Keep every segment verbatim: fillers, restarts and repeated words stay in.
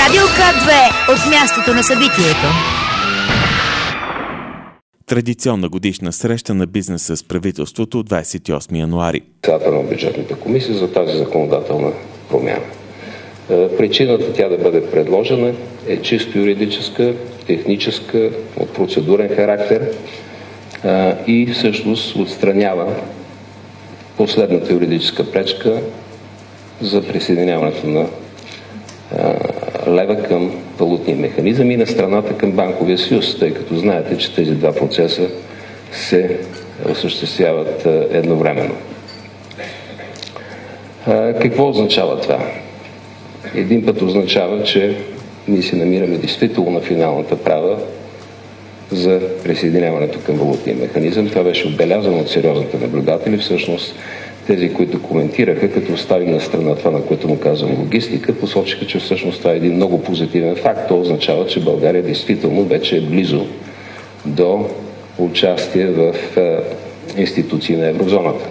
Радио К две от мястото на събитието. Традиционна годишна среща на бизнеса с правителството от двадесет и осми януари. Председател на бюджетната комисия за тази законодателна промяна. Причината тя да бъде предложена е чисто юридическа, техническа, от процедурен характер и всъщност отстранява последната юридическа пречка за присъединяването на лева към валутния механизъм и на страната към банковия съюз, тъй като знаете, че тези два процеса се осъществяват едновременно. Какво означава това? Един път означава, че ние се намираме действително на финалната права за присъединяването към валутния механизъм. Това беше отбелязано от сериозните наблюдатели. Всъщност тези, които коментираха, като оставим на страна това, на което му казвам логистика, посочиха, че всъщност това е един много позитивен факт. То означава, че България действително вече е близо до участие в институции на еврозоната.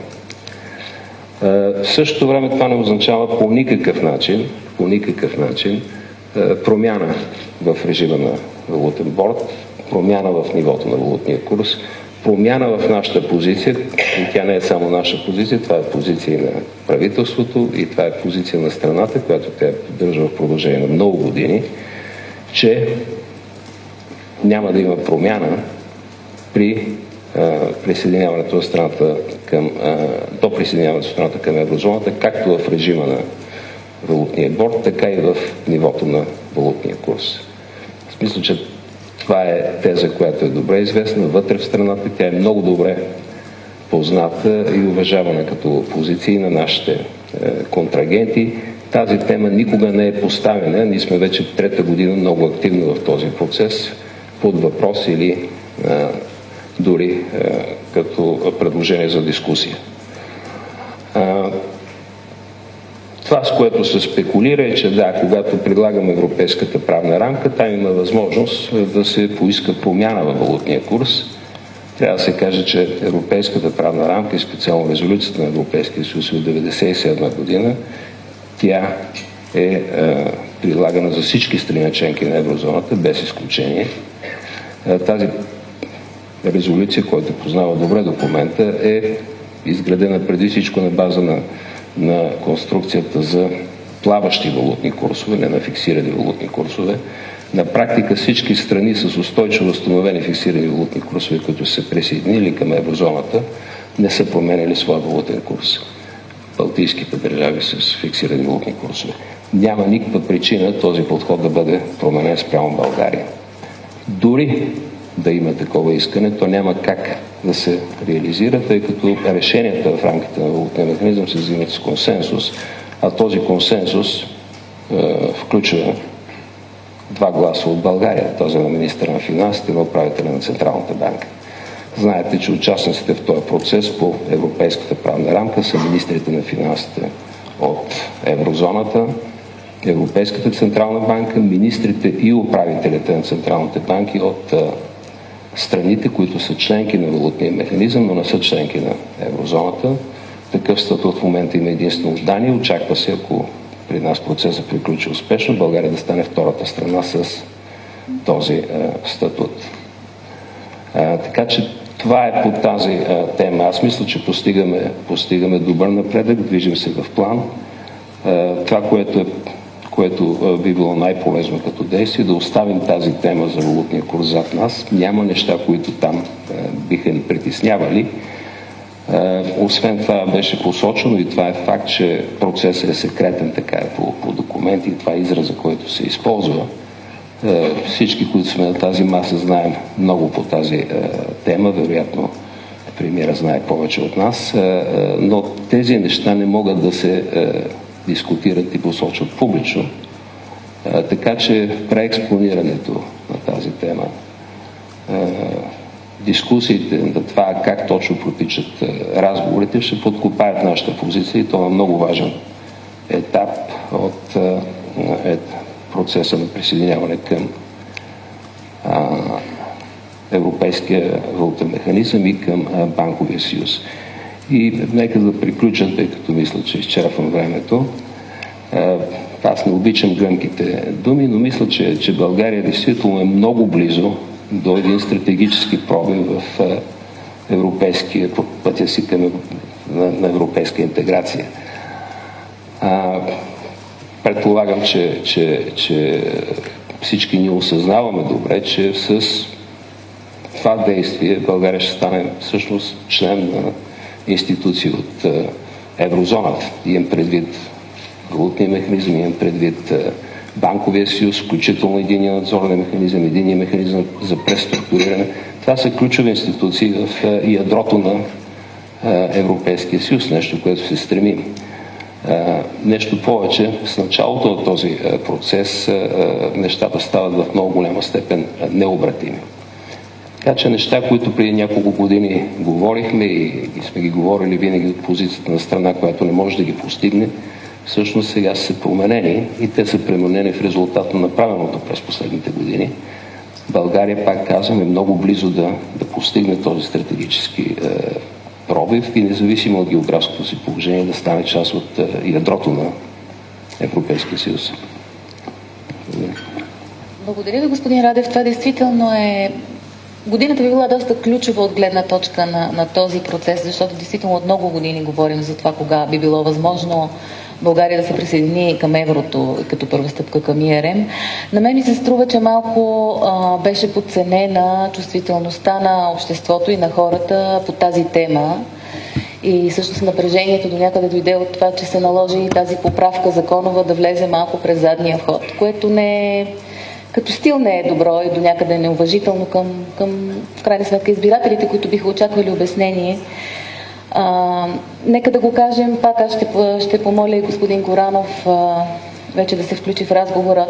В същото време това не означава по никакъв начин, по никакъв начин промяна в режима на валутен борд, промяна в нивото на валутния курс, промяна в нашата позиция, и тя не е само наша позиция, това е позиция на правителството и това е позиция на страната, която тя поддържа в продължение на много години, че няма да има промяна при а, присъединяването на страната към, а, до присъединяването на страната към еврозоната, както в режима на валутния борд, така и в нивото на валутния курс. В смисъл, че това е теза, която е добре известна вътре в страната. Тя е много добре позната и уважавана като позиции на нашите е, контрагенти. Тази тема никога не е поставена. Ние сме вече трета година много активно в този процес под въпрос или е, дори е, като предложение за дискусия. Е, Това, с което се спекулира, е, че да, когато предлагаме европейската правна рамка, там има възможност да се поиска промяна във валутния курс. Трябва да се каже, че европейската правна рамка и специално резолюцията на Европейския съюз от деветдесет и седма година, тя е, е прилагана за всички страни членки на еврозоната, без изключение. Е, тази резолюция, която познава добре документа, е изградена преди всичко на база на на конструкцията за плаващи валутни курсове, не на фиксирани валутни курсове. На практика всички страни с устойчиво възстановени фиксирани валутни курсове, които се присъединили към еврозоната, не са променили своя валутен курс. Балтийските държави с фиксирани валутни курсове. Няма никаква причина този подход да бъде променен спрямо България. Дори да има такова искане, то няма как да се реализира, тъй като решенията в рамките на валутния механизъм се взимат с консенсус, а този консенсус е, включва два гласа от България, този на министъра на финансите и на управителя на Централната банка. Знаете, че участниците в този процес по европейската правна рамка са министрите на финансите от еврозоната, Европейската Централна банка, министрите и управителите на централните банки от страните, които са членки на валутния механизъм, но не са членки на еврозоната. Такъв статут в момента има единствено в Дания. Очаква се, ако при нас процесът приключи успешно, България да стане втората страна с този е, статут. Е, така че това е по тази е, тема. Аз мисля, че постигаме, постигаме добър напредък, движим се в план. Е, това, което е което би било най-полезно като действие, да оставим тази тема за валутния курс зад нас. Няма неща, които там е, биха ни притеснявали. Е, освен това беше посочено и това е факт, че процесът е секретен, така е по, по документи и това е израза, който се използва. Е, всички, които сме на тази маса, знаем много по тази е, тема, вероятно премиера знае повече от нас, е, е, но тези неща не могат да се е, дискутират и посочват публично. А, така че преекспонирането на тази тема, а, дискусиите на това как точно протичат а, разговорите, ще подкопаят нашата позиция и това е много важен етап от а, е, процеса на присъединяване към а, Европейския валутен механизъм и към а, Банковия съюз. И нека да приключа, тъй като мисля, че изчерпвам времето. аз не обичам гръмките думи, но мисля, че, че България действително е много близо до един стратегически пробив в европейския пътя си към на, на европейска интеграция. А, предполагам, че, че, че всички ние осъзнаваме добре, че с това действие България ще стане всъщност член на институции от еврозоната. Имам предвид валутния механизъм, имам предвид банковия съюз, включително единия надзорен механизъм, единия механизъм за преструктуриране. Това са ключови институции в ядрото на Европейския съюз, нещо, което се стремим. Нещо повече, с началото на този процес нещата стават в много голяма степен необратими. Така че неща, които преди няколко години говорихме и, и сме ги говорили винаги от позицията на страна, която не може да ги постигне, всъщност сега са променени и те са променени в резултат на направеното през последните години. България, пак казвам, е много близо да, да постигне този стратегически е, пробив и независимо от географското си положение да стане част от е, ядрото на Европейския съюз. Благодаря ви, господин Радев. Това действително е... Годината би била доста ключова от гледна точка на, на този процес, защото действително от много години говорим за това кога би било възможно България да се присъедини към еврото като първа стъпка към И Р М. На мен ми се струва, че малко а, беше подценена чувствителността на обществото и на хората по тази тема. И всъщност напрежението до някъде дойде от това, че се наложи тази поправка законова да влезе малко през задния вход, което не е, като стил не е добро и до някъде неуважително към, към в крайна сметка избирателите, които биха очаквали обяснение. А, нека да го кажем пак, аз ще, ще помоля и господин Горанов а, вече да се включи в разговора.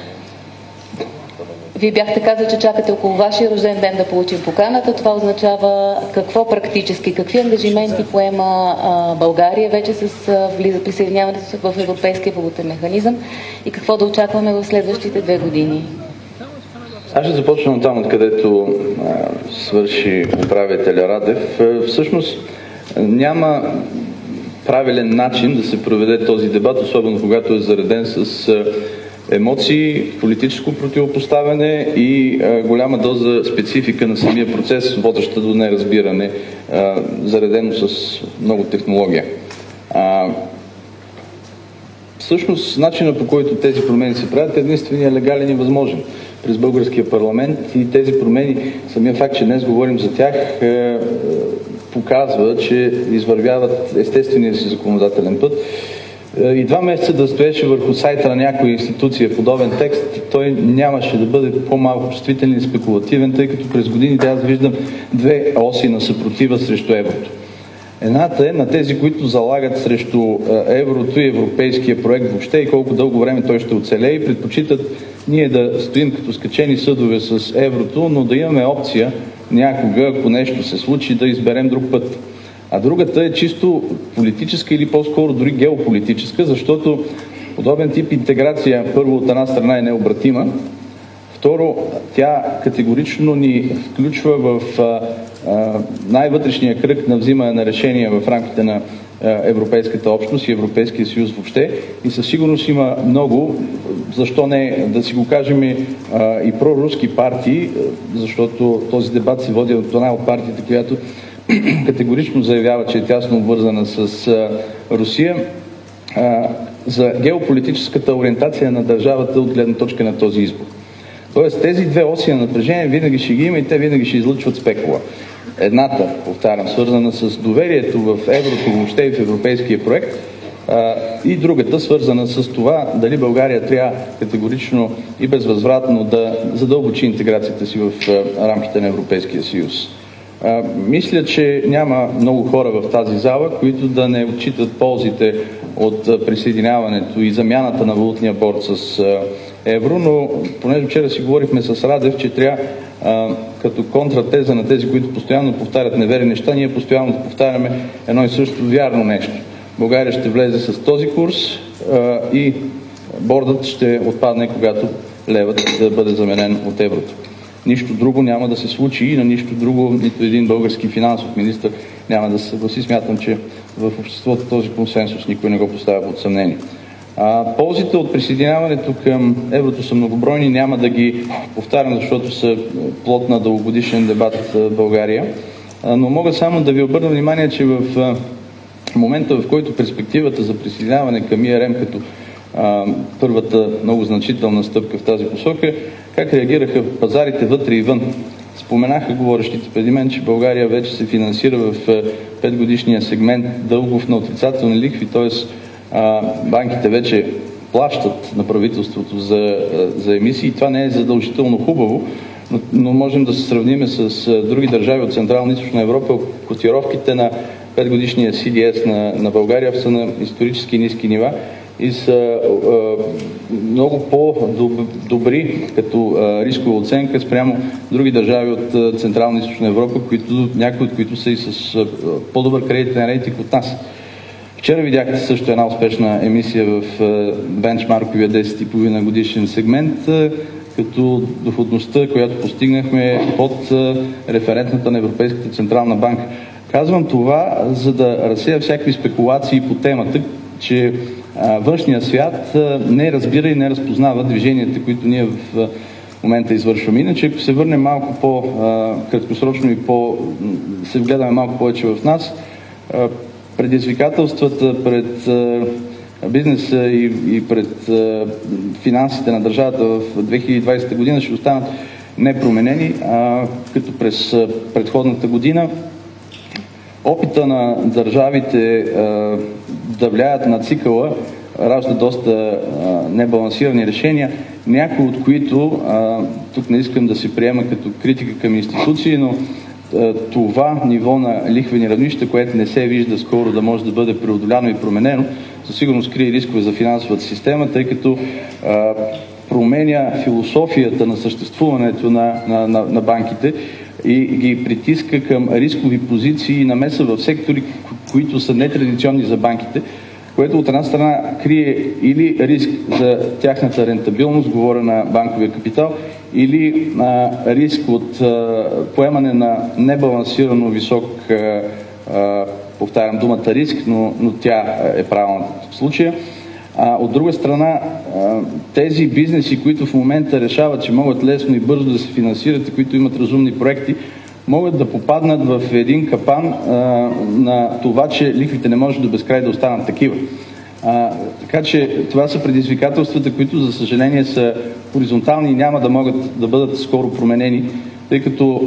Вие бяхте казали, че чакате около вашия рожден ден да получим поканата. Това означава какво практически, какви ангажименти поема а, България вече с а, влиза присъединяването в Европейския валутен механизъм и какво да очакваме в следващите две години. Аз ще започна от там, откъдето а, свърши управителя Радев. Всъщност няма правилен начин да се проведе този дебат, особено когато е зареден с емоции, политическо противопоставяне и а, голяма доза специфика на самия процес, водеща до неразбиране, а, заредено с много технология. А, всъщност, начинът по който тези промени се правят е единствения легален и възможен през българския парламент и тези промени, самия факт, че днес говорим за тях, е, показва, че извървяват естествения си законодателен път. И два месеца да стоеше върху сайта на някоя институция подобен текст, той нямаше да бъде по-малко чувствителен и спекулативен, тъй като през годините аз виждам две оси на съпротива срещу еврото. Едната е на тези, които залагат срещу еврото и европейския проект въобще и колко дълго време той ще оцелее и предпочитат ние да стоим като скачени съдове с еврото, но да имаме опция някога, ако нещо се случи, да изберем друг път. А другата е чисто политическа или по-скоро дори геополитическа, защото подобен тип интеграция първо от една страна е необратима, второ тя категорично ни включва в а, а, най-вътрешния кръг на взимане на решения в рамките на а, Европейската общност и Европейския съюз въобще и със сигурност има много, защо не да си го кажем и, а, и проруски партии, защото този дебат се води от една от партиите, която категорично заявява, че е тясно обвързана с а, Русия, а, за геополитическата ориентация на държавата от гледна точка на този избор. Тоест тези две оси на напрежение винаги ще ги има и те винаги ще излъчват спекула. Едната, повтарям, свързана с доверието в еврото, въобще и в европейския проект, а, и другата, свързана с това дали България трябва категорично и безвъзвратно да задълбочи интеграцията си в а, рамките на Европейския съюз. А, мисля, че няма много хора в тази зала, които да не отчитат ползите от а, присъединяването и замяната на валутния борд с а, евро, но понеже вчера си говорихме с Радев, че трябва а, като контратеза на тези, които постоянно повтарят неверни неща, ние постоянно повтаряме едно и също вярно нещо. България ще влезе с този курс а, и бордът ще отпадне, когато левът да бъде заменен от еврото. Нищо друго няма да се случи и на нищо друго нито един български финансов министър няма да се съгласи. Смятам, че в обществото този консенсус никой не го поставя под съмнение. А, ползите от присъединяването към еврото са многобройни, няма да ги повтарям, защото са плод на дългогодишен дебат в България, а, но мога само да ви обърна внимание, че в а, момента, в който перспективата за присъединяване към И Р М като а, първата много значителна стъпка в тази посока, как реагираха пазарите вътре и вън. Споменаха говорещите преди мен, че България вече се финансира в петгодишния сегмент дългов на отрицателни лихви, т.е. банките вече плащат на правителството за, за емисии. Това не е задължително хубаво, но, но можем да се сравним с други държави от Централна и Източна Европа. Котировките на петгодишния Си Ди Ес на, на България са на исторически ниски нива и са а, много по-добри като а, рискова оценка спрямо други държави от а, Централна и Източна Европа, които, някои от които са и с а, по-добър кредитен рейтинг от нас. Вчера видяхте също една успешна емисия в а, бенчмарковия десет и пет годишен сегмент, а, като доходността, която постигнахме под а, референтната на Европейската Централна банка. Казвам това, за да разсея всякакви спекулации по темата, че а, външния свят а, не разбира и не разпознава движенията, които ние в а, момента извършваме. Иначе, ако се върнем малко по-краткосрочно и по, се вгледаме малко повече в нас, а, предизвикателствата пред а, бизнеса и, и пред а, финансите на държавата в две хиляди и двадесета година ще останат непроменени, а, като през а, предходната година. Опита на държавите а, да влияят на цикъла ражда доста а, небалансирани решения, някои от които, а, тук не искам да се приема като критика към институции, но а, това ниво на лихвени равнища, което не се вижда скоро да може да бъде преодоляно и променено, със сигурност крие рискове за финансовата система, тъй като а, променя философията на съществуването на, на, на, на банките и ги притиска към рискови позиции и намеса в сектори, които са нетрадиционни за банките, което от една страна крие или риск за тяхната рентабилност, говоря на банковия капитал, или а, риск от а, поемане на небалансирано висок, а, а, повтарям думата риск, но, но тя е правилна в случая. А, от друга страна, а, тези бизнеси, които в момента решават, че могат лесно и бързо да се финансират и които имат разумни проекти, могат да попаднат в един капан а, на това, че лихвите не може до безкрай да останат такива. А, така че това са предизвикателствата, които за съжаление са хоризонтални и няма да могат да бъдат скоро променени, тъй като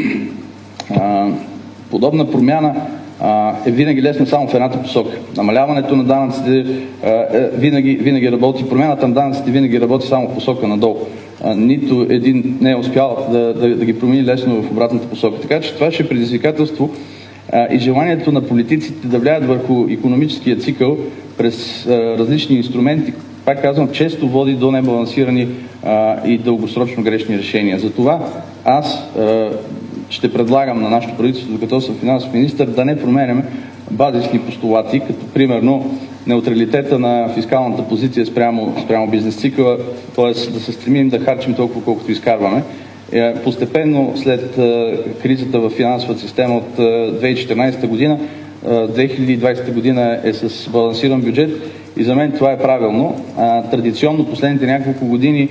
а, подобна промяна а, е винаги лесна само в едната посока. Намаляването на данъците а, е, винаги, винаги работи, промяната на данъците винаги работи само в посока надолу. А, нито един не е успял да, да, да ги промени лесно в обратната посока. Така че това ще е предизвикателство а, и желанието на политиците да влияят върху икономическия цикъл през а, различни инструменти, пак казвам, често води до небалансирани а, и дългосрочно грешни решения. Затова аз а, ще предлагам на нашето правителство, докато съм финансов министър, да не променяме базисни постулати, като примерно неутралитета на фискалната позиция спрямо, спрямо бизнес цикъла, т.е. да се стремим да харчим толкова, колкото изкарваме. Постепенно след кризата в финансовата система от две хиляди и четиринадесета година, две хиляди и двадесета година е с балансиран бюджет и за мен това е правилно. Традиционно последните няколко години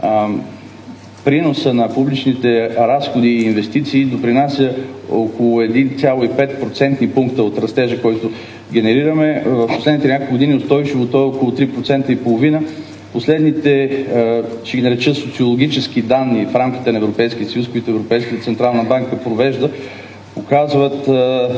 приноса на публичните разходи и инвестиции допринася около един цяло и пет процентни пункта от растежа, който генерираме. В последните няколко години устойчивото е около три процента и половина. Последните, ще ги нареча социологически данни в рамките на Европейския съюз, които Европейската Централна банка провежда, показват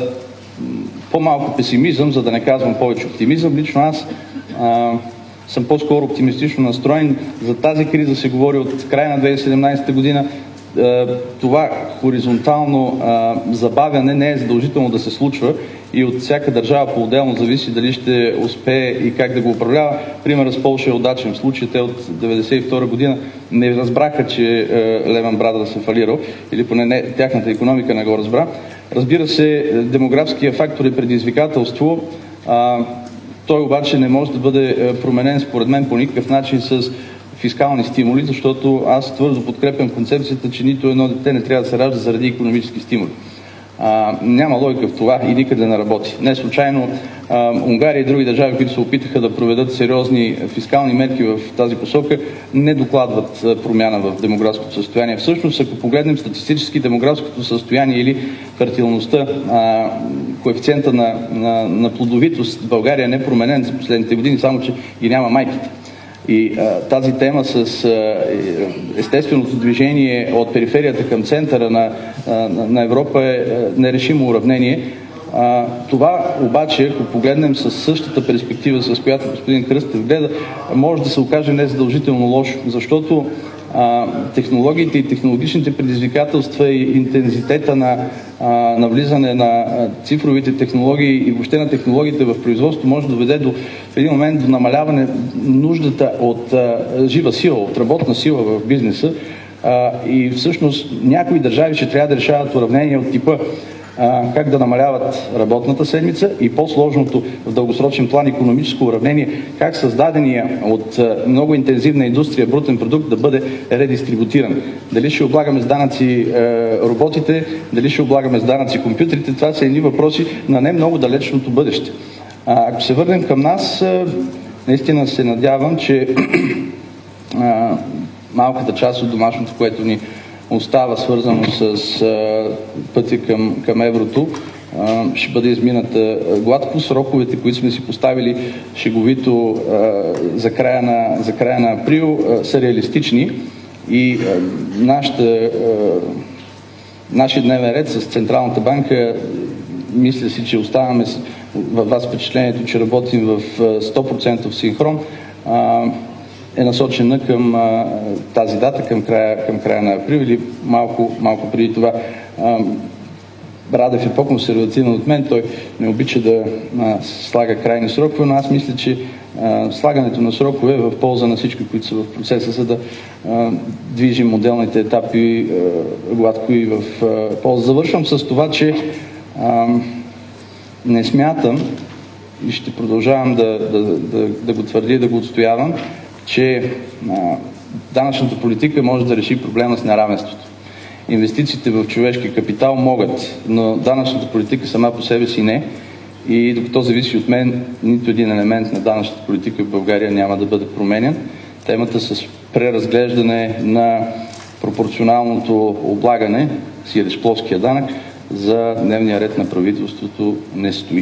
по-малко песимизъм, за да не казвам повече оптимизъм. Лично аз а, съм по-скоро оптимистично настроен. За тази криза се говори от края на две хиляди и седемнадесета година. А, това хоризонтално а, забавяне не е задължително да се случва и от всяка държава по-отделно зависи дали ще успее и как да го управлява. Примерът с Полша е удачен. В случай те от деветдесет и втора година не разбраха, че Lehman Brothers се фалирал, или поне не, тяхната икономика не го разбра. Разбира се, демографския фактор е предизвикателство. А, той обаче не може да бъде променен според мен по никакъв начин с фискални стимули, защото аз твърдо подкрепям концепцията, че нито едно дете не трябва да се ражда заради икономически стимули. А, няма логика в това и никъде не работи. Не случайно а, Унгария и други държави, които се опитаха да проведат сериозни фискални мерки в тази посока, не докладват а, промяна в демографското състояние. Всъщност, ако погледнем статистически демографското състояние или фертилността, а, коефициента на, на, на плодовитост в България е непроменен за последните години, само че ги няма майките. И а, тази тема с а, естественото движение от периферията към центъра на, а, на Европа е нерешимо уравнение. А, това обаче, ако погледнем с същата перспектива, с която господин Кръстев гледа, може да се окаже незадължително лошо, защото а, технологиите и технологичните предизвикателства и интензитета на, а, на влизане на цифровите технологии и въобще на технологиите в производството може да доведе до в един момент до намаляване нуждата от а, жива сила, от работна сила в бизнеса а, и всъщност някои държави ще трябва да решават уравнения от типа а, как да намаляват работната седмица и по-сложното в дългосрочен план икономическо уравнение, как създадения от а, много интензивна индустрия брутен продукт да бъде редистрибутиран. Дали ще облагаме с данъци а, роботите, дали ще облагаме с данъци компютрите, това са едни въпроси на не много далечното бъдеще. А, ако се върнем към нас, а, наистина се надявам, че а, малката част от домашното, което ни остава свързано с а, пътя към, към еврото, а, ще бъде измината гладко. Сроковете, които сме си поставили шеговито а, за, края на, за края на април, а, са реалистични и а, нашата, а, нашия дневен ред с Централната банка, мисля си, че оставаме във вас впечатлението, че работим в сто процента синхрон, а, е насочена към а, тази дата, към края, към края на април или малко, малко преди това. А, Радев е по-консервативен от мен, той не обича да а, слага крайни срокове, но аз мисля, че а, слагането на срокове е в полза на всички, които са в процеса, за да а, движим отделните етапи а, гладко и в а, полза. Завършвам с това, че а, не смятам и ще продължавам да, да, да, да го твърдя и да го отстоявам, че а, данъчната политика може да реши проблема с неравенството. Инвестициите в човешки капитал могат, но данъчната политика сама по себе си не. И докато зависи от мен, нито един елемент на данъчната политика в България няма да бъде променен. Темата с преразглеждане на пропорционалното облагане, сиреч плоския данък, за дневния ред на правителството не стои.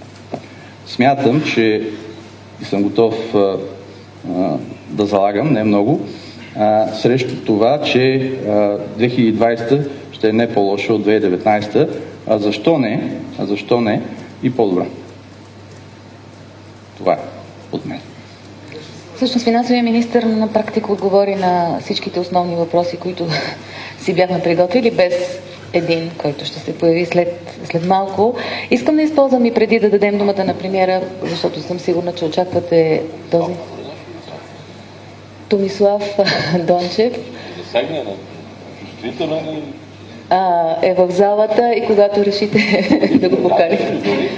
Смятам, че и съм готов а, а, да залагам, не много, а, срещу това, че а, две хиляди и двадесета ще е не по-лоша от две хиляди и деветнадесета, а защо не, а защо не и по-добра. Това е от мен. Всъщност финансовия министър на практика отговори на всичките основни въпроси, които си бяхме приготвили, без един, който ще се появи след, след малко. Искам да използвам и преди да дадем думата на премиера, защото съм сигурна, че очаквате този Томислав Дончев. А, е в залата и когато решите да го поканите.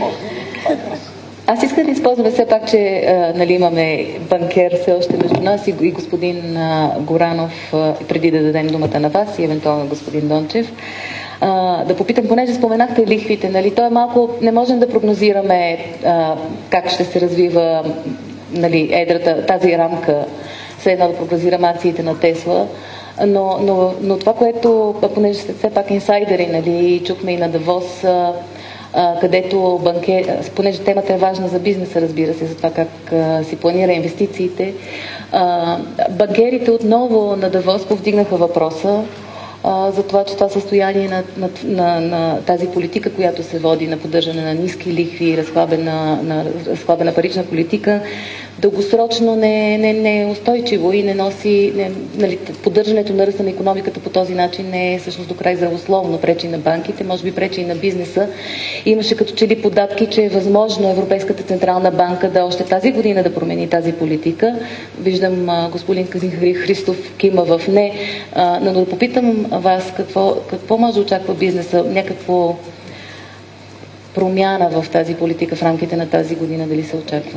Аз искам да използваме все пак, че а, нали, имаме банкер все още между нас и, и господин а, Горанов, а, преди да дадем думата на вас и евентуално господин Дончев. А, да попитам, понеже споменахте лихвите, нали, то е малко, не можем да прогнозираме а, как ще се развива нали, едрата, тази рамка, все едно да прогнозираме акциите на Тесла, но, но, но това, което, понеже сте все пак инсайдери, нали, чухме и на Давос, а, а, където банкер, понеже темата е важна за бизнеса, разбира се, за това как а, си планира инвестициите, а, банкерите отново на Давос повдигнаха въпроса за това, че това състояние на, на, на, на тази политика, която се води на поддържане на ниски лихви, разхлабена, на, разхлабена парична политика, дългосрочно не, не, не е устойчиво и не носи, не, нали, поддържането на ръста на икономиката по този начин не е всъщност до край здравословно, пречи на банките, може би пречи и на бизнеса. И имаше като че ли податки, че е възможно Европейската централна банка да още тази година да промени тази политика. Виждам а, господин Христов кима в не, а, но да попитам вас какво, какво може да очаква бизнеса, някакво промяна в тази политика в рамките на тази година, дали се очаква?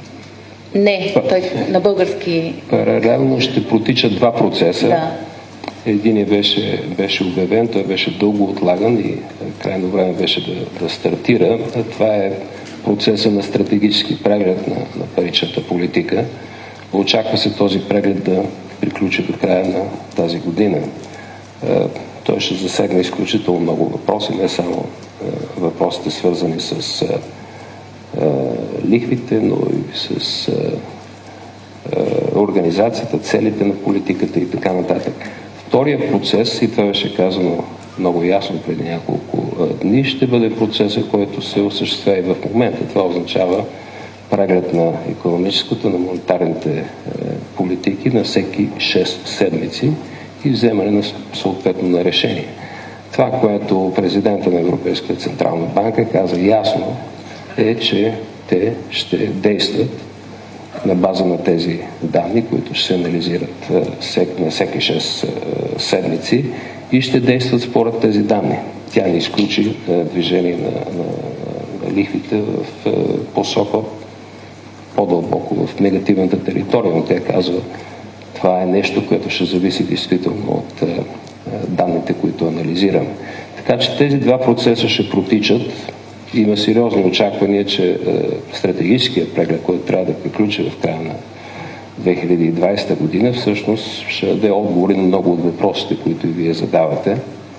Не, той на български... Паралелно ще протичат два процеса. Да. Единият беше, беше обявен, той беше дълго отлаган и крайно време беше да, да стартира. Това е процеса на стратегически преглед на, на паричната политика. Очаква се този преглед да приключи до края на тази година. Той ще засегне изключително много въпроси, не само въпросите свързани с лихвите, но и с организацията, целите на политиката и така нататък. Втория процес, и това беше казано много ясно преди няколко дни, ще бъде процеса, който се осъществява и в момента. Това означава преглед на икономическото, на монетарните политики на всеки шест седмици и вземане на съответно на решение. Това, което президента на Европейската централна банка каза ясно, е, че те ще действат на база на тези данни, които ще се анализират на всеки шест седмици и ще действат според тези данни. Тя не изключи движение на, на, на лихвите в посока по-дълбоко в негативната територия, но тя казва, това е нещо, което ще зависи действително от данните, които анализираме. Така че тези два процеса ще протичат. Има сериозни очаквания, че е, стратегическият преглед, който трябва да приключи в края на две хиляди и двадесета година, всъщност ще даде отговори на много от въпросите, които и вие задавате. Е,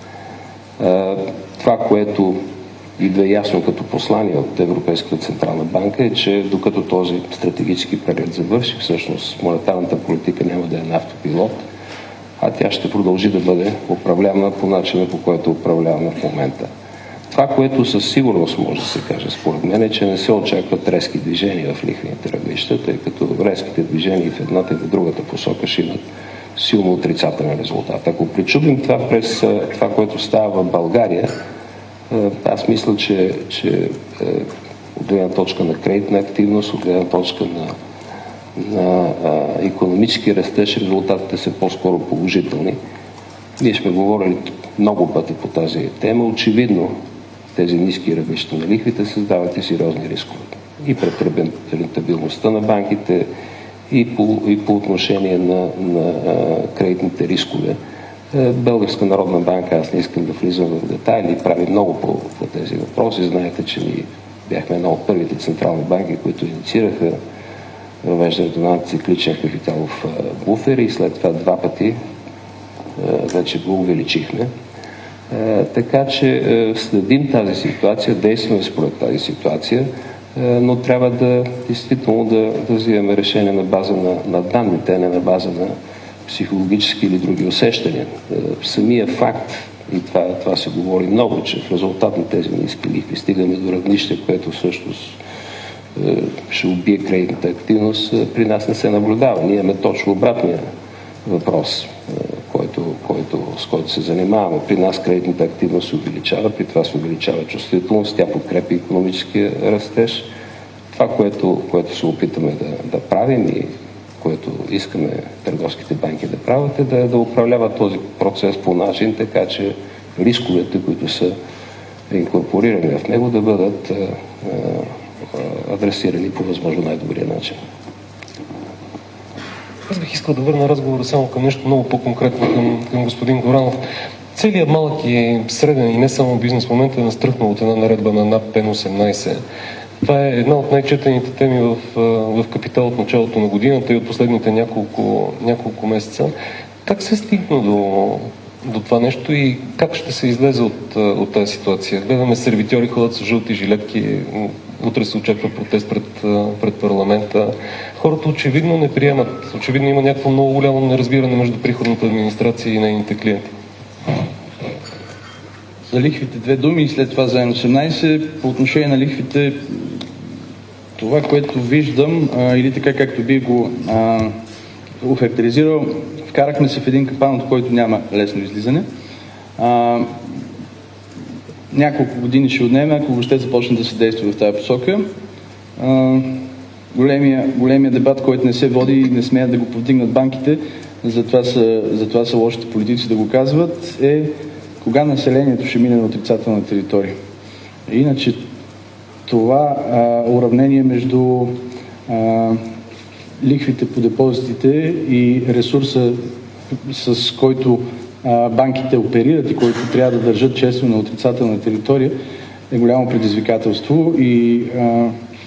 това, което идва ясно като послание от Европейската централна банка е, че докато този стратегически преглед завърши, всъщност монетарната политика няма да е на автопилот, а тя ще продължи да бъде управлявана по начина, по който е управлявана в момента. Това, което със сигурност може да се каже, според мен, е, че не се очакват резки движения в лихвените равнища, тъй като резките движения в едната и в другата посока ще имат силно отрицателен резултат. Ако причупим това през това, което става в България, аз мисля, че, че от гледна точка на кредитна активност, от гледна точка на, на а, икономически растеж, резултатите са по-скоро положителни. Ние сме говорили много пъти по тази тема. Очевидно, тези ниски равнища на лихвите създават и сериозни рискове. И пред рентабилността на банките, и по, и по отношение на, на а, кредитните рискове. Българска народна банка, аз не искам да влизам в детайли, прави много по, по тези въпроси. Знаете, че ние бяхме една от първите централни банки, които инициираха въвеждането на антицикличен капиталов буфер и след това два пъти вече го увеличихме. Така че следим тази ситуация, действаме според тази ситуация, но трябва да действително да, да взимаме решение на база на, на данните, не на база на психологически или други усещания. Самия факт, и това, това се говори много, че в резултат на тези ниски лихви стигаме до равнище, което всъщност ще убие кредитната активност, при нас не се наблюдава. Ние имаме точно обратния въпрос, който, който, с който се занимаваме. При нас кредитната активност се увеличава, при това се увеличава чувствителност, тя подкрепи икономическия растеж. Това, което, което се опитаме да, да правим и което искаме търговските банки да правят, е да, да управляват този процес по начин, така че рисковете, които са инкорпорирани в него, да бъдат а, а, адресирани по възможно най-добрия начин. Аз бих искал да върна разговора само към нещо много по-конкретно към, към господин Горанов. Целият малък и среден и не само бизнес в момента е настръхнал от една наредба на НАП Н осемнадесет. Това е една от най-четените теми в, в Капитал от началото на годината и от последните няколко, няколко месеца. Как се стигна до, до това нещо и как ще се излезе от, от тази ситуация? Гледаме сервитьори ходят с жълти жилетки, утре се очаква протест пред, пред парламента. Хората очевидно не приемат. Очевидно има някакво много голямо неразбиране между приходната администрация и нейните клиенти. За лихвите две думи и след това за Н осемнадесет. По отношение на лихвите, това, което виждам, а, или така както би го а, охарактеризирал, вкарахме се в един капан, от който няма лесно излизане. А, няколко години ще отнеме, ако въобще започне да се действа в тази посока. А, големия, големия дебат, който не се води и не смеят да го повдигнат банките, затова са, затова са лошите политици да го казват, е кога населението ще мине на отрицателна територия. Иначе това а, уравнение между а, лихвите по депозитите и ресурса, с който а, банките оперират и който трябва да държат често на отрицателна територия, е голямо предизвикателство и а,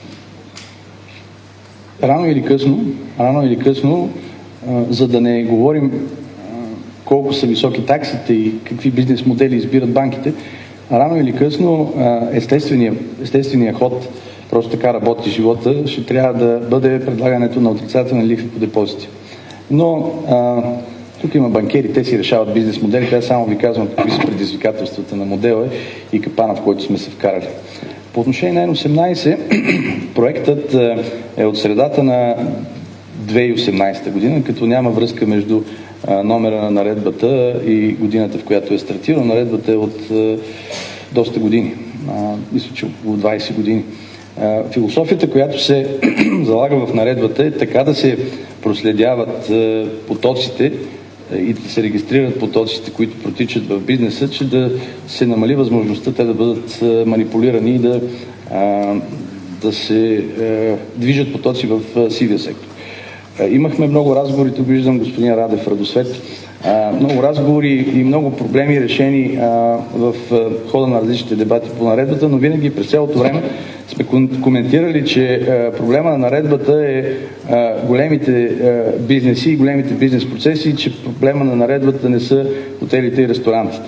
рано или късно, рано или късно, а, за да не говорим а, колко са високи таксите и какви бизнес модели избират банките, рано или късно естественият, естественият ход, просто така работи живота, ще трябва да бъде предлагането на отрицателни лихви по депозити. Но а, тук има банкери, те си решават бизнес моделите, аз само ви казвам какви са предизвикателствата на модела и капана, в който сме се вкарали. По отношение на Н осемнайсет, проектът е от средата на две хиляди и осемнайсета година, като няма връзка между а, номера на наредбата и годината, в която е стартирал. Наредбата е от а, доста години, а, мисля, че около двайсет години. А, философията, която се залага в наредбата, е така да се проследяват а, потоците а, и да се регистрират потоците, които протичат в бизнеса, че да се намали възможността те да бъдат а, манипулирани и да, а, да се а, движат потоци в а, сивия сектор. Имахме много разговори, тук виждам господин Радев Радосвет, много разговори и много проблеми решени в хода на различните дебати по наредбата, но винаги през цялото време сме коментирали, че проблема на наредбата е големите бизнеси и големите бизнес процеси и че проблема на наредбата не са хотелите и ресторантите.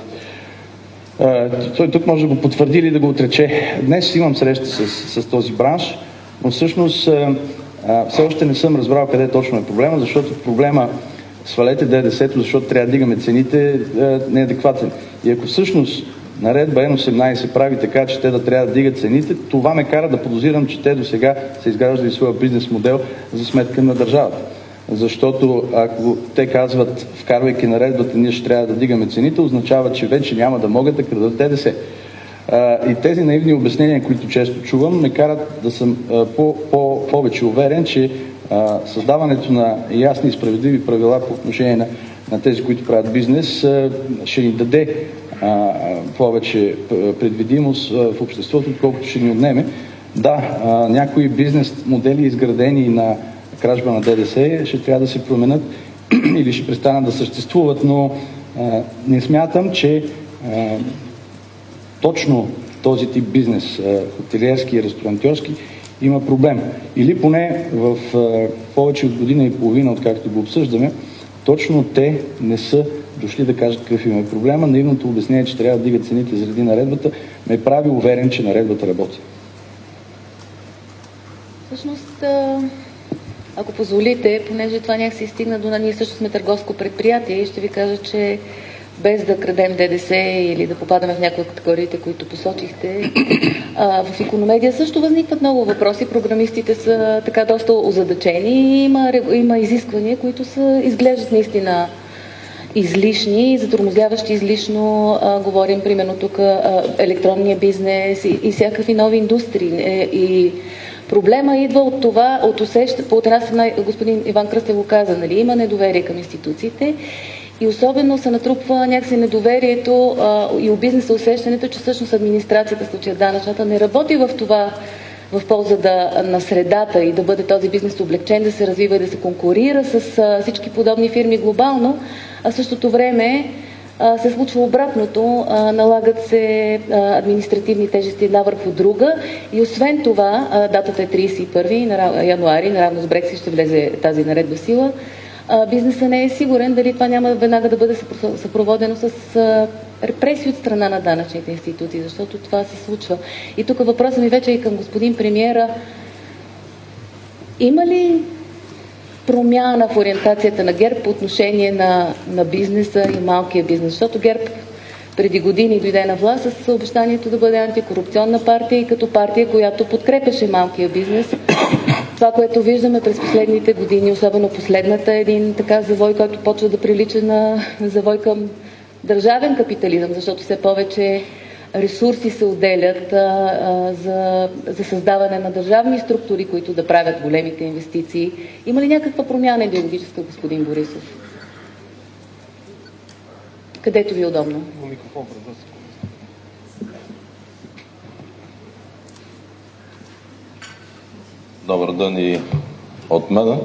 Той тук може да го потвърди или да го отрече. Днес имам среща с, с този бранш, но всъщност все още не съм разбрал къде точно е проблема, защото проблема свалете ДДС-то, защото трябва да дигаме цените, е неадекватен. И ако всъщност наредба Н осемнайсет прави така, че те да трябва да дигат цените, това ме кара да подозирам, че те до сега са изграждали своя бизнес модел за сметка на държавата. Защото ако те казват, вкарвайки наредбата, ние ще трябва да дигаме цените, означава, че вече няма да могат да крадат ДДС. И тези наивни обяснения, които често чувам, ме карат да съм по, по, повече уверен, че а, създаването на ясни и справедливи правила по отношение на, на тези, които правят бизнес, а, ще ни даде а, повече предвидимост а, в обществото, отколкото ще ни отнеме. Да, а, някои бизнес модели, изградени на кражба на ДДС, ще трябва да се променят или ще престанат да съществуват, но а, не смятам, че а, точно този тип бизнес, хотелиерски и ресторантьорски, има проблем. Или поне в повече от година и половина, откакто го обсъждаме, точно те не са дошли да кажат какъв има проблема. Наивното обяснение, че трябва да дигат цените заради наредбата, ме прави уверен, че наредбата работи. Всъщност, ако позволите, понеже това някакси стигна до... Ние също сме търговско предприятие и ще ви кажа, че без да крадем ДДС или да попадаме в някои от категориите, които посочихте. А, в Икономедия също възникват много въпроси. Програмистите са така доста озадачени и има, има изисквания, които са, изглеждат наистина излишни, затормозяващи излишно. А, говорим примерно тук а, електронния бизнес и, и всякакви нови индустрии. Е, и проблема идва от това, от усеща, по една страна, господин Иван Кръстев го каза, нали, има недоверие към институциите. И особено се натрупва някакси недоверието а, и у бизнеса усещането, че всъщност администрацията, в случая данъчната, не работи в това, в полза да, на средата и да бъде този бизнес облегчен, да се развива и да се конкурира с а, всички подобни фирми глобално, а в същото време а, се случва обратното, а, налагат се а, административни тежести една върху друга и освен това, а, датата е трийсет и първи януари, наравно с Брексит ще влезе тази наредба в сила, бизнесът не е сигурен дали това няма веднага да бъде съпроводено с репресии от страна на данъчните институции, защото това се случва. И тук въпросът ми вече е и към господин премиера. Има ли промяна в ориентацията на ГЕРБ по отношение на, на бизнеса и малкия бизнес? Защото ГЕРБ преди години дойде на власт с обещанието да бъде антикорупционна партия и като партия, която подкрепяше малкия бизнес. Това, което виждаме през последните години, особено последната, е един така завой, който почва да прилича на завой към държавен капитализъм, защото все повече ресурси се отделят а, а, за, за създаване на държавни структури, които да правят големите инвестиции. Има ли някаква промяна идеологическа, господин Борисов? Където ви е удобно. Микрофон пред вас. Добър ден и от мен.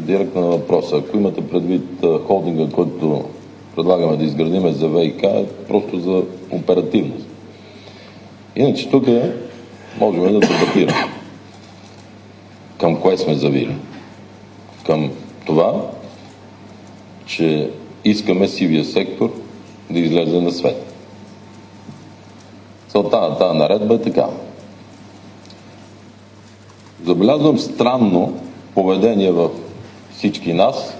директно на въпроса. Ако имате предвид холдинга, който предлагаме да изградиме за ВиК, е просто за оперативност. Иначе тук можем да дебатираме. Към кое сме завили? Към това, че искаме сивия сектор да излезе на свет. Целта на тази наредба е такава. Забелязвам странно поведение във всички нас,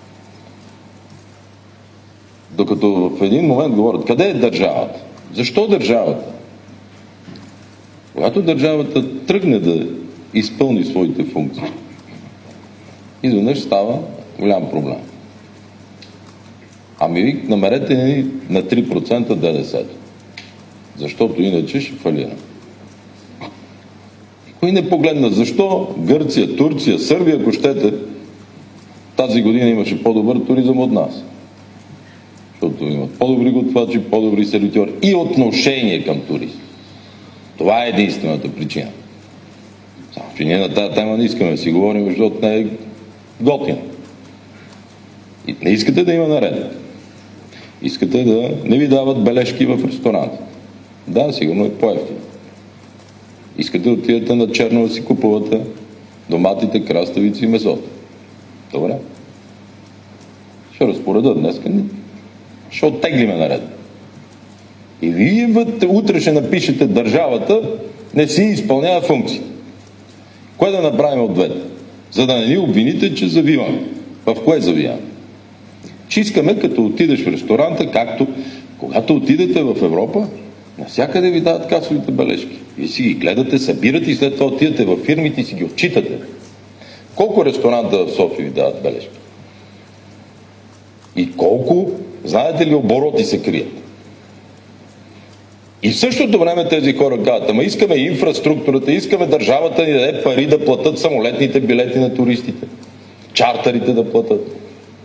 докато в един момент говорят, къде е държавата? Защо държавата? Когато държавата тръгне да изпълни своите функции, изведнъж става голям проблем. Ами ви намерете ни на три процента ДДС-то, защото иначе ще фалира. Кой не погледна защо Гърция, Турция, Сърбия, ако щете, тази година имаше по-добър туризъм от нас. Защото имат по-добри готвачи, по-добри сервитьори и отношение към туристи. Това е единствената причина. Само че ние на тази тема не искаме да си говорим, защото не е готина. И не искате да има наредба. Искате да не ви дават бележки в ресторанта. Да, сигурно е по-евтино. Искате да отидете на черно да си купувате доматите, краставици и месото. Добре. Ще разпореда днес. Ще оттеглиме наредба. И вие утре ще напишете държавата не си изпълнява функции. Кое да направим от двете? За да не ни обвините, че завиваме. В кое завиваме? Че искаме, като отидеш в ресторанта, както когато отидете в Европа, навсякъде ви дават касовите бележки. Вие си ги гледате, събирате и след това отидете във фирмите и си ги отчитате. Колко ресторанта в София ви дават бележки? И колко, знаете ли, обороти се крият? И в същото време тези хора казват, ама искаме инфраструктурата, искаме държавата ни да даде пари да платят самолетните билети на туристите, чартерите да платят.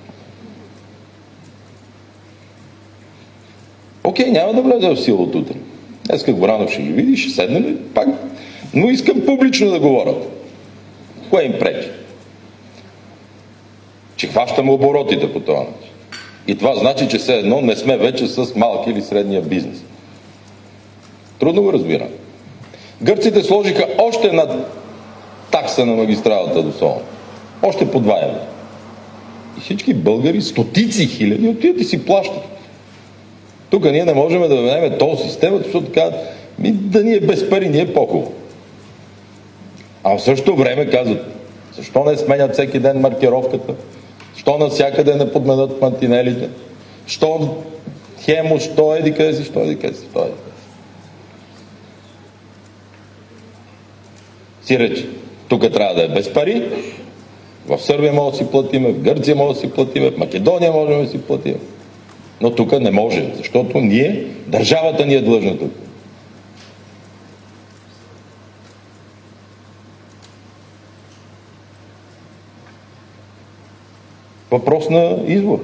Окей, няма да влезе в сила от утре. Днес как Горанов ще ги види, ще седнем пак. Но искам публично да говорят. Кое им пречи? Че хващаме оборотите по това начин. И това значи, че все едно не сме вече с малки или средния бизнес. Трудно го разбирам. Гърците сложиха още една такса на магистралата до Солун. Още по два евро. И всички българи, стотици хиляди, отидат и си плащат. Тук ние не можем да въведем този системата, защото казват, ми, да ни е без пари, ни е по-хубаво. А в същото време казват, защо не сменят всеки ден маркировката? Що навсякъде не подменят мантинелите? Що хемо, що еди къде си, що еди къде си, що еди къде си. Си рече, тук трябва да е без пари, в Сърбия може да си платиме, в Гърция може да си платиме, в Македония можем да си платиме. Но тук не може, защото ние, държавата ни е длъжна тук. Въпрос на избор.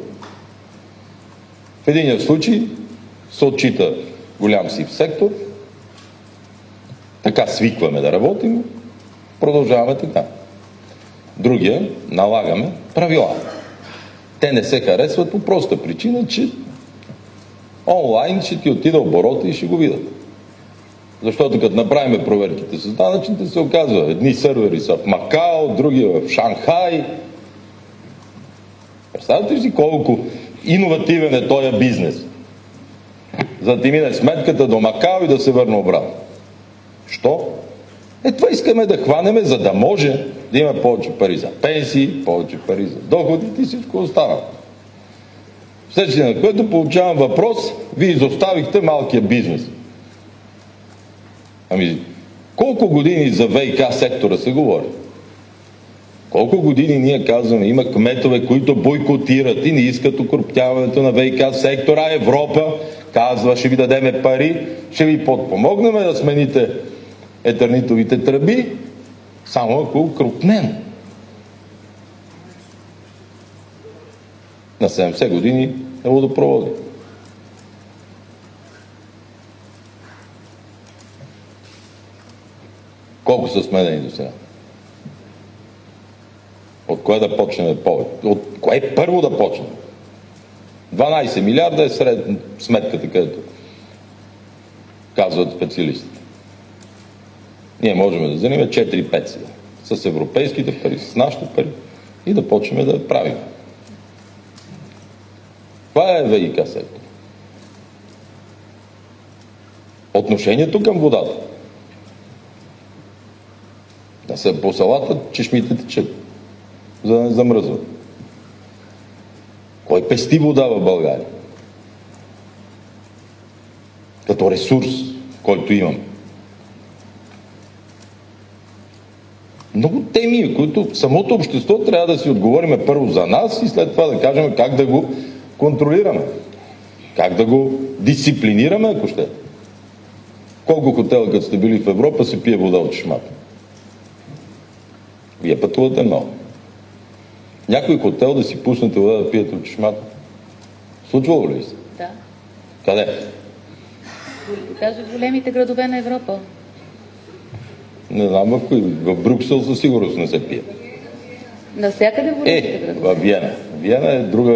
В единия случай се отчита голям сив сектор, така свикваме да работим, продължаваме така. Другия налагаме правила. Те не се харесват по проста причина, че онлайн ще ти отида оборота и ще го видят. Защото като направим проверките с данъчните, се оказва, едни сървъри са в Макао, други в Шанхай. Представете ли си колко иновативен е този бизнес? За да ти мине сметката до Макао и да се върне обратно. Що? Е, това искаме да хванеме, за да може да има повече пари за пенсии, повече пари за доходите и всичко останало. Вследствие на което получавам въпрос, вие изоставихте малкия бизнес. Ами, колко години за ВиК сектора се говори? Колко години ние казваме, има кметове, които бойкотират и не искат укрупняването на ВиК сектора, Европа казва, ще ви дадеме пари, ще ви подпомогнем да смените етернитовите тръби, само ако укрупнем. На седемдесет години е водопроводи. Колко са сменени до сега? От кое да почнем повече? От кое първо да почнем? дванайсет милиарда е сред сметката, където казват специалистите. Ние можем да вземем четири-пет сега. С европейските пари, с нашите пари и да почнем да я правим. Това е ВиК сектор. Отношението към водата. Да се по селата чешмите течат, за да не замръзват. Кой пести вода в България? Като ресурс, който имам. Много теми, които самото общество трябва да си отговориме първо за нас и след това да кажем как да го контролираме. Как да го дисциплинираме, ако ще. Колко хотела, като сте били в Европа, се пие вода от чешмата? Вие пътувате много. Някой хотел да си пуснете вода да пиете от чешмата? Случвало ли се? Да. Къде? Даже в големите градове на Европа. Не знам в кои. В Брюксел със сигурност не се пие. Навсякъде в големите Е, градове. в Виена. Виена е друга...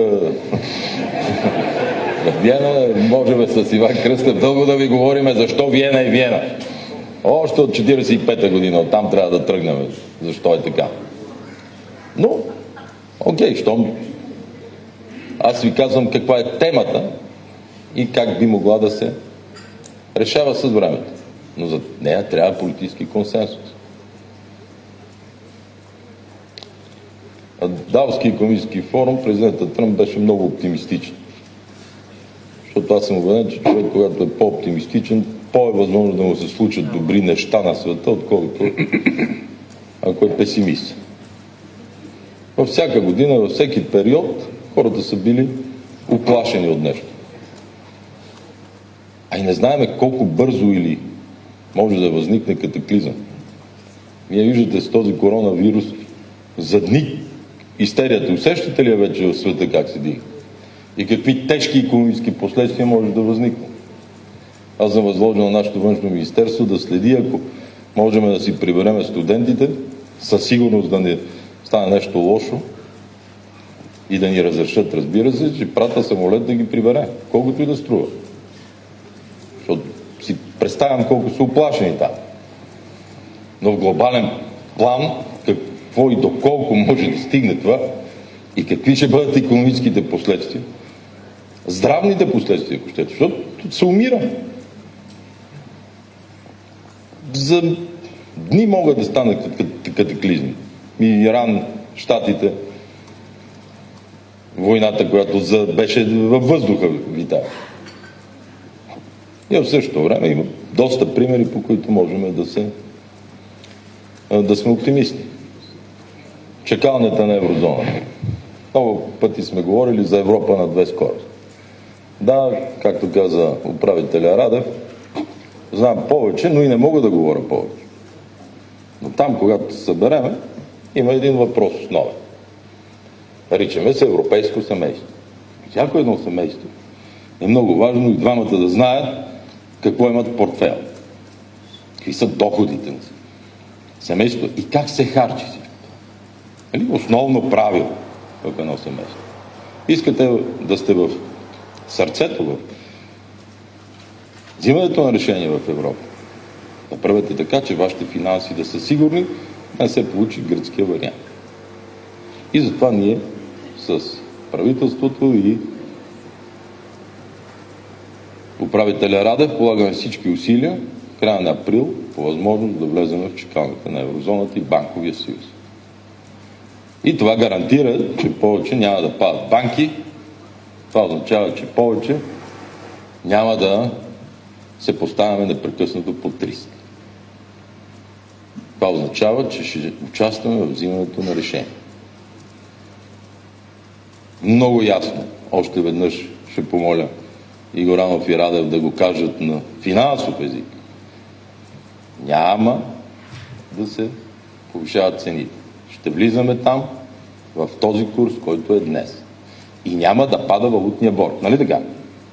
В Виена можем с Иван Кръстев дълго да ви говорим защо Виена е Виена. Още от четиридесет и пета година, оттам трябва да тръгнем. Защо е така. Но, окей, щом... Аз ви казвам каква е темата и как би могла да се решава с времето. Но за нея трябва политически консенсус. На Далски икономически форум президентът Тръмп беше много оптимистичен. Защото аз съм убеден, че човек, когато е по-оптимистичен, по-е възможно да му се случат добри неща на света, отколкото ако е песимист. Във всяка година, във всеки период, хората са били уплашени от нещо. А и не знаеме колко бързо или може да възникне катаклизъм. Вие виждате с този коронавирус за дни истерията. Усещате ли я вече в света как се дига? И какви тежки икономически последствия може да възникне? Аз съм възложил на нашето външно министерство да следи, ако можем да си приберем студентите, със сигурност да не стане нещо лошо и да ни разрешат, разбира се, че прата самолет да ги прибере, колкото и да струва. Защото си представям колко са уплашени там. Но в глобален план, какво и доколко може да стигне това и какви ще бъдат икономическите последствия, здравните последствия, ако щете, защото се умира. За дни могат да станат катаклизми. И Иран, Щатите, войната, която беше във въздуха витая. И в същото време има доста примери, по които можем да, се, да сме оптимисти. Чакалнята на еврозона. Много пъти сме говорили за Европа на две скорости. Да, както каза управителя Радев, знам повече, но и не мога да говоря повече. Но там, когато се събереме, има един въпрос основен. Наричаме се европейско семейство. Всяко едно семейство е много важно и двамата да знаят какво имат в портфел. Какви са доходите на семейството и как се харчи всичко. Нали? Основно правило в едно семейство. Искате да сте в сърцето, в взимането на решение в Европа. Да правите така, че вашите финанси да са сигурни, да не се получи гръцкия вариант. И затова ние с правителството и управителя Радев полагаме всички усилия в края на април по възможност да влезем в чакалнята на еврозоната и банковия съюз. И това гарантира, че повече няма да падат банки. Това означава, че повече няма да се поставяме непрекъснато под риск. Това означава, че ще участваме в взимането на решение. Много ясно, още веднъж ще помоля и Горанов и Радев да го кажат на финансов език. Няма да се повишават цените. Ще влизаме там в този курс, който е днес. И няма да пада валутния борд. Нали така?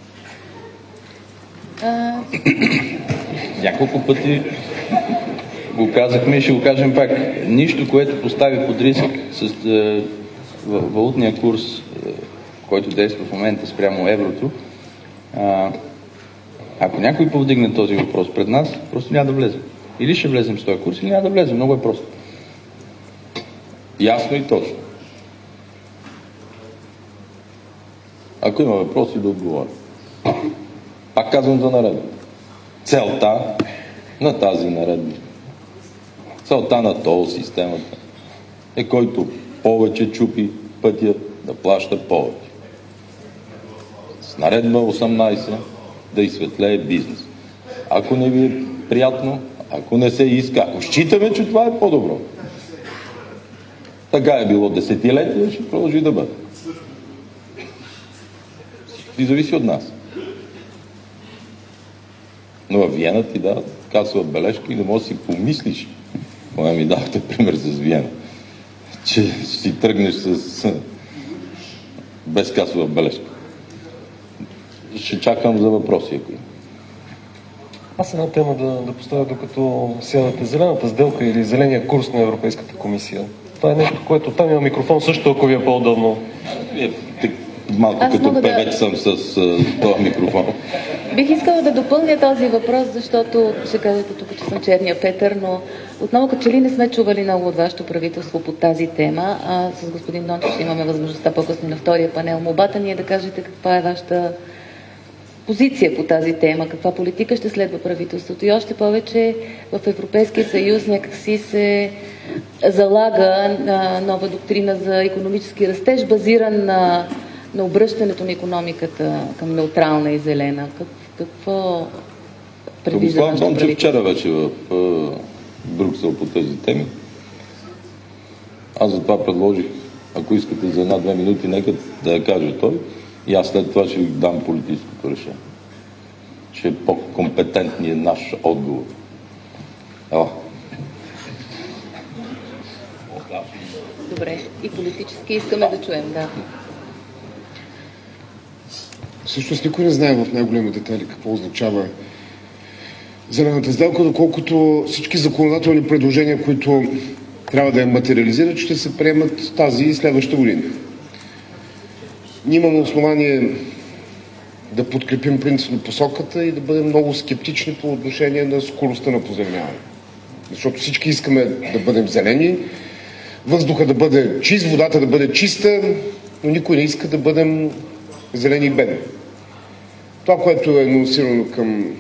А... Няколко пъти го казахме и ще го кажем пак. Нищо, което постави под риск с е, валутния курс, е, който действа в момента спрямо еврото, а, ако някой повдигне този въпрос пред нас, просто няма да влезем. Или ще влезем с този курс, или няма да влезем. Много е просто. Ясно и точно. Ако има въпроси, да отговоря. Пак казвам за наредба. Целта на тази наредба, целта на тол системата е който повече чупи пътя да плаща повече. С наредба осемнайсет да изсветлее бизнес. Ако не ви е приятно, ако не се иска, ако считаме, че това е по-добро. Така е било десетилетия, ще продължи да бъде. И зависи от нас. Но във Виена ти дадат касова бележка и не можеш да си помислиш, кога ми дахте пример с Виена, че си тръгнеш с без касова бележка. Ще чакам за въпроси, ако има. Аз една тема да, да поставя, докато сядате. Зелената сделка или зеления курс на Европейската комисия. Това е нещо, което там има микрофон също, ако ви е по-удобно. Е, малко Аз като певец да... съм с uh, този микрофон. Бих искала да допълня този въпрос, защото ще кажете тук, че съм черния Петър, но отново като че ли не сме чували много от вашето правителство по тази тема. А с господин Дончев ще имаме възможността по-късно на втория панел. Молбата ни е да кажете каква е вашата позиция по тази тема, каква политика ще следва правителството. И още повече в Европейския съюз някакси се залага на нова доктрина за икономически растеж, базиран на, на обръщането на икономиката към неутрална и зелена. Как, какво предвижда вашето правителство? Дончев вчера беше в uh, Брюксел по тези теми. Аз затова предложих, ако искате за една-две минути, нека да я каже той. И аз след това ще ви дам политическото решение. Ще е по-компетентният наш отговор. Ела. Добре. И политически искаме да чуем, да. Всъщност никой не знае в най-големи детайли какво означава зелената сделка, доколкото всички законодателни предложения, които трябва да я материализират, ще се приемат тази и следващата година. Ние имаме основание да подкрепим принципно посоката и да бъдем много скептични по отношение на скоростта на позеленяване. Защото всички искаме да бъдем зелени, въздуха да бъде чист, водата да бъде чиста, но никой не иска да бъдем зелени и бедни. Това, което е анонсирано към,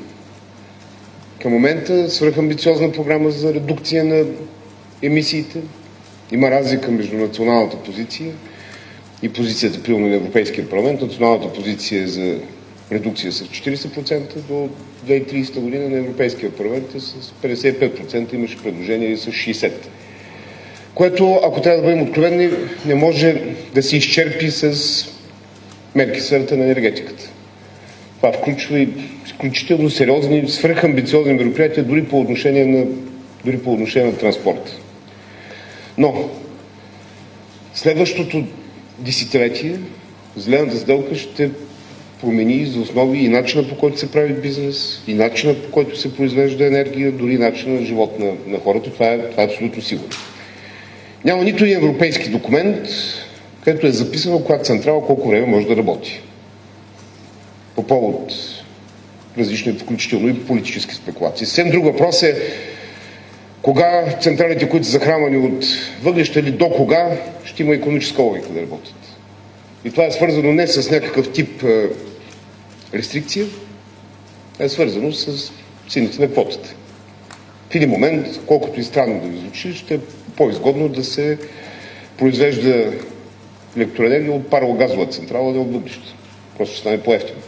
към момента, свръхамбициозна програма за редукция на емисиите. Има разлика между националната позиция и позицията примерно на Европейския парламент. Националната позиция е за редукция с четирийсет процента до две хиляди и тридесета година, на Европейския парламент е с петдесет и пет процента, имаше предложение с шейсет процента. Което, ако трябва да бъдем откровени, не може да се изчерпи с мерки в сферата на енергетиката. Това включва и изключително сериозни, свръхамбициозни мероприятия, дори по отношение на, дори по отношение на транспорта. Но следващото десетилетие зелената сделка ще промени за основи и начина, по който се прави бизнес, и начина, по който се произвежда енергия, дори начина на живот на, на хората. Това е, това е абсолютно сигурно. Няма нито един европейски документ, където е записано коя централа колко време може да работи. По повод различни, включително и политически спекулации. Съвсем друг въпрос е кога централите, които са захранвани от въглища, или до кога ще има икономическа логика да работят. И това е свързано не с някакъв тип е, рестрикция, а е свързано с цените на квотата. В един момент, колкото и странно да ви звучи, ще е по-изгодно да се произвежда електроенергия от парогазова централа, не от въглища. Просто ще стане по-евтино.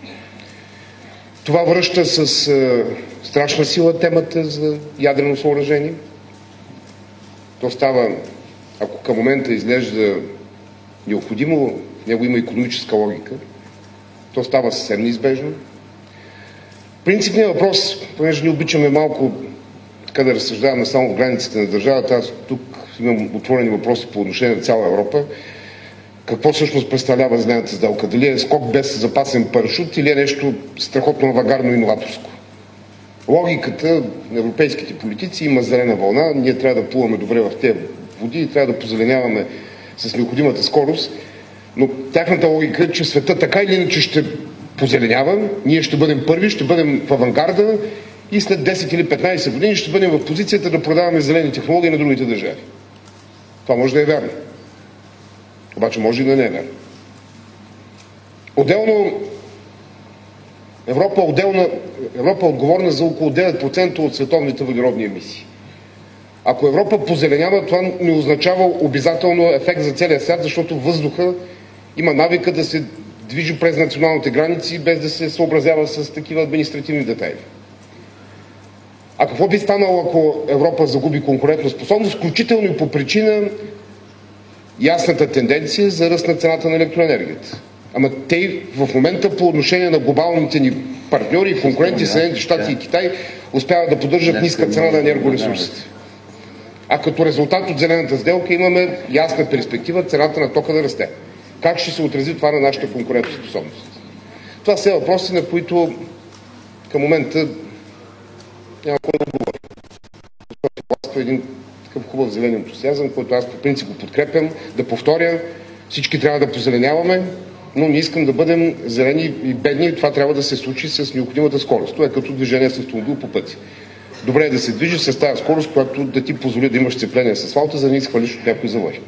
Това връща с е, страшна сила темата за ядрено съоръжение. То става, ако към момента изглежда необходимо, в него има икономическа логика, то става съвсем неизбежно. Принципният въпрос, понеже ние обичаме малко така да разсъждаваме само в границите на държавата, аз тук имам отворени въпроси по отношение на цяла Европа. Какво всъщност представлява зелената сделка? Дали е скок без запасен парашут или е нещо страхотно авангарно и новаторско? логиката на европейските политици има зелена вълна, ние трябва да плуваме добре в тези води и трябва да позеленяваме с необходимата скорост, но тяхната логика е, че света така или иначе ще позеленява, ние ще бъдем първи, ще бъдем в авангарда и след десет или петнайсет години ще бъдем в позицията да продаваме зелени технологии на другите държави. Това може да е вярно. Обаче може и да не е вярно. Отделно Европа, отделна, Европа е отговорна за около девет процента от световните въглеродни емисии. Ако Европа позеленява, това не означава обязателно ефект за целия свят, защото въздуха има навика да се движи през националните граници, без да се съобразява с такива административни детайли. А какво би станало, ако Европа загуби конкурентна способност, включително и по причина ясната тенденция за ръст на цената на електроенергията? Ама те в момента по отношение на глобалните ни партньори и конкуренти, Съединените щати и Китай, успяват да поддържат ниска цена на енергоресурсите. А като резултат от зелената сделка имаме ясна перспектива цената на тока да расте. Как ще се отрази това на нашата конкурентоспособност? Това са въпроси, на които към момента няма кой да говори. Защото властва един такъв хубав зелен ентусиазъм, който аз по принцип подкрепям. Да повторя, всички трябва да позеленяваме, но не искам да бъдем зелени и бедни. Това трябва да се случи с необходимата скорост. Това е като движение с автомобил по пътя. Добре е да се движи с тази скорост, която да ти позволи да имаш сцепление с асфалта, за да не изхвалиш от някой завой.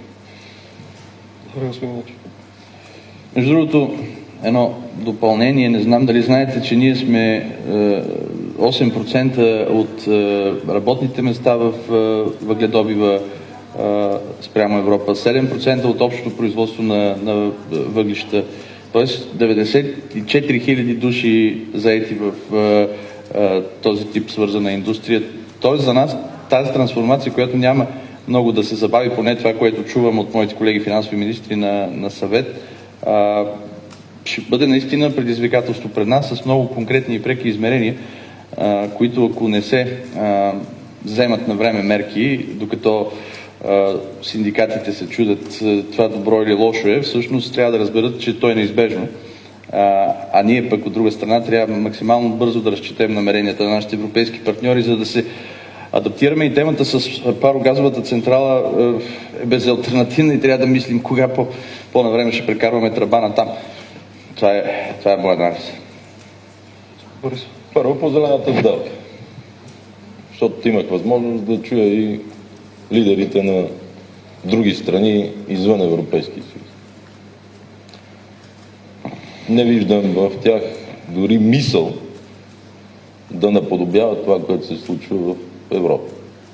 Между другото, едно допълнение, не знам дали знаете, че ние сме осем процента от работните места в въгледобива спрямо Европа, седем процента от общото производство на, на въглища, т.е. деветдесет и четири хиляди души заети в този тип свързана индустрия. Т.е. за нас тази трансформация, която няма много да се забави, поне това, което чувам от моите колеги финансови министри на, на съвет, а, ще бъде наистина предизвикателство пред нас с много конкретни и преки измерения, а, които ако не се а, вземат на време мерки, докато а, синдикатите се чудят това добро или лошо е, всъщност трябва да разберат, че то е неизбежно. А, а ние пък от друга страна трябва максимално бързо да разчетем намеренията на нашите европейски партньори, за да се адаптираме. И темата с парогазовата централа е безалтернативна и трябва да мислим кога по, по-навреме ще прекарваме тръба там. Това е, това е моя анализ. Първо по зелената сделка. Защото имах възможност да чуя и лидерите на други страни извън Европейския съюз. Не виждам в тях дори мисъл да наподобява това, което се случва в Европа.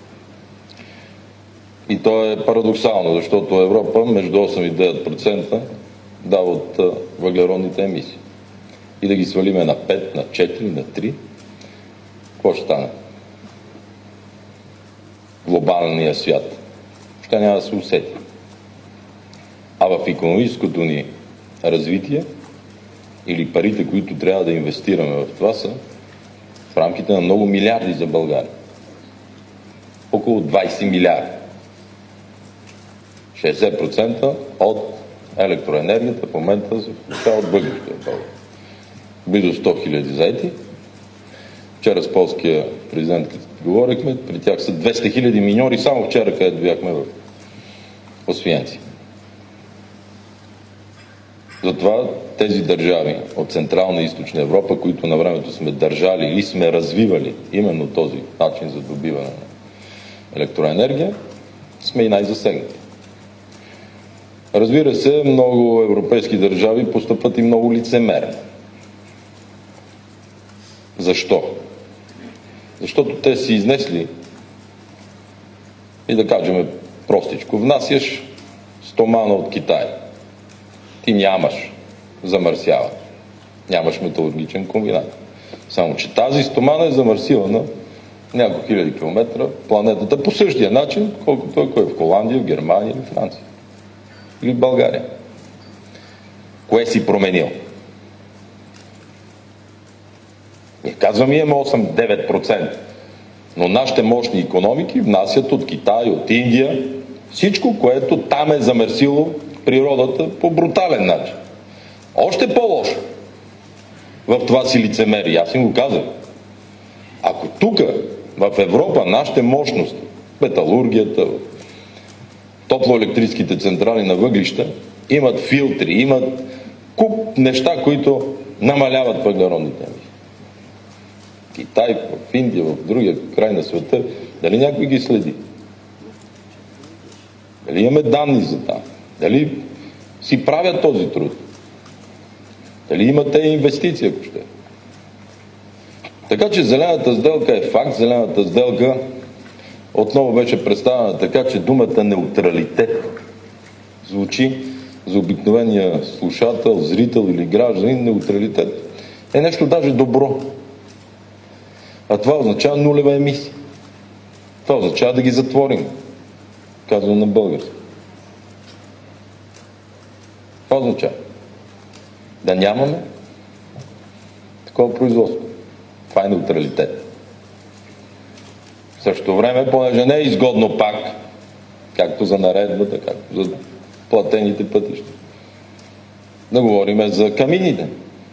И то е парадоксално, защото Европа между осем и девет процента дава от въглеродните емисии. И да ги свалиме на пет, на четири, на три, какво ще стане? Глобалния свят. Ще няма да се усети. А в икономическото ни развитие или парите, които трябва да инвестираме в това, са в рамките на много милиарди за България. Около двайсет милиарда. шейсет процента от електроенергията в момента се получава от въглища в България. Близо сто хиляди заети. Вчера с полския президент, като говорихме, при тях са двеста хиляди миньори, само вчера, където бяхме в Освенцим. Затова тези държави от Централна и Източна Европа, които на времето сме държали или сме развивали именно този начин за добиване на електроенергия, сме и най-засегнати. Разбира се, много европейски държави постъпват и много лицемерно. Защо? Защото те си изнесли и да кажем простичко, внасяш стомана от Китай. Ти нямаш замърсяване. Нямаш металургичен комбинат. Само, че тази стомана е замърсила на няколко хиляди километра планетата по същия начин, колкото ако е в Холандия, в Германия или в Франция. Или в България. Кое си променил? Казвам, имаме осем до девет процента. Но нашите мощни икономики внасят от Китай, от Индия, всичко, което там е замърсило природата по брутален начин. Още по-лошо в това си лицемерие. Аз им го казах. Ако тук, в Европа, нашите мощности, металургията, топлоелектрическите централи на въглища, имат филтри, имат куп неща, които намаляват въглеродните емисии. Китай, в Индия, в другия край на света, дали някой ги следи? Дали имаме данни за това? Дали си правят този труд? Дали имате инвестиции, ако ще? Така че зелената сделка е факт. Зелената сделка отново беше представена така, че думата неутралитет звучи за обикновения слушател, зрител или гражданин. Неутралитет е нещо даже добро. А това означава нулева емисия. Това означава да ги затворим. Казвам на български. Това означава да нямаме такова производство. Това е неутралитет. В същото време, понеже не е изгодно пак, както за наредбата, както за платените пътища, да говорим за камините.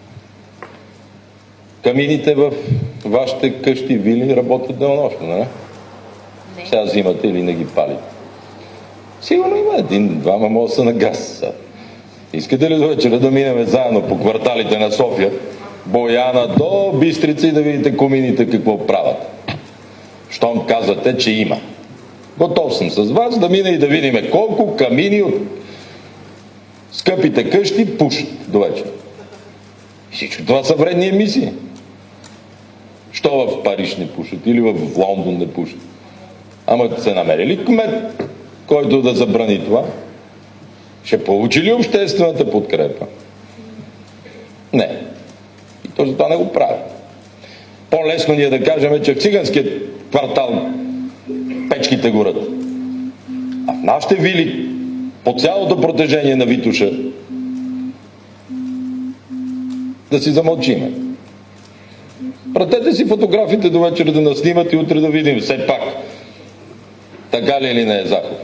Камините в вашите къщи, вили работят денонощно, не? Сега взимате или не ги палите. Сигурно има един, двама може да са на газ. Искате ли до вечера да минем заедно по кварталите на София, Бояна до Бистрица и да видите комините какво правят? Щом казвате, че има. Готов съм с вас да мина и да видим колко камини от скъпите къщи пушат до вечера. Всичко това са вредни емисии. Що в Париж не пушат или в Лондон не пушат? Ама се намери ли кмет, който да забрани това? Ще получи ли обществената подкрепа? Не. И то за това не го прави. По-лесно ни е да кажем, че в циганския квартал печките горят. А в нашите вили, по цялото протежение на Витоша, да си замълчиме. Пратете си фотографите до вечера да наснимат и утре да видим все пак така ли или не е Захов.